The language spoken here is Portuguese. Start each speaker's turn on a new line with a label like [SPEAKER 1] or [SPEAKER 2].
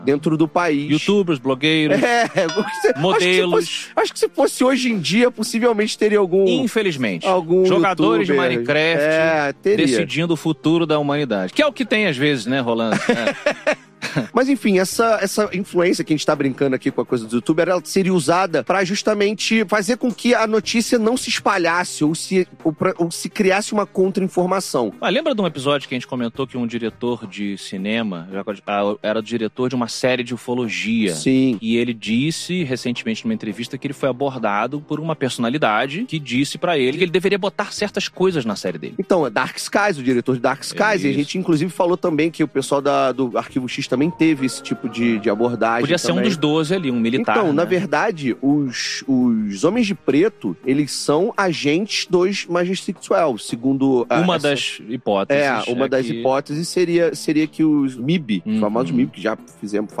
[SPEAKER 1] dentro do país.
[SPEAKER 2] YouTubers, blogueiros, modelos.
[SPEAKER 1] Acho que se fosse hoje em dia, possivelmente teria algum...
[SPEAKER 2] Infelizmente.
[SPEAKER 1] Algum
[SPEAKER 2] jogadores
[SPEAKER 1] YouTuber,
[SPEAKER 2] de Minecraft
[SPEAKER 1] teria.
[SPEAKER 2] decidindo o futuro da humanidade. Que é o que tem às vezes, né, rolando.
[SPEAKER 1] Mas enfim, essa influência que a gente tá brincando aqui com a coisa do youtuber, ela seria usada pra justamente fazer com que a notícia não se espalhasse ou se criasse uma contra-informação.
[SPEAKER 2] Lembra de um episódio que a gente comentou que um diretor de cinema era diretor de uma série de ufologia?
[SPEAKER 1] Sim.
[SPEAKER 2] E ele disse recentemente numa entrevista que ele foi abordado por uma personalidade que disse pra ele que ele deveria botar certas coisas na série dele.
[SPEAKER 1] Então, é Dark Skies, o diretor de Dark Skies, e a gente inclusive falou também que o pessoal do Arquivo X também teve esse tipo de abordagem.
[SPEAKER 2] Podia ser um dos 12 ali, um militar.
[SPEAKER 1] Então,
[SPEAKER 2] né?
[SPEAKER 1] na verdade, os Homens de Preto, eles são agentes dos Majestic 12, segundo...
[SPEAKER 2] Uma das hipóteses.
[SPEAKER 1] Uma das hipóteses seria que os MIB, os famosos MIB, que já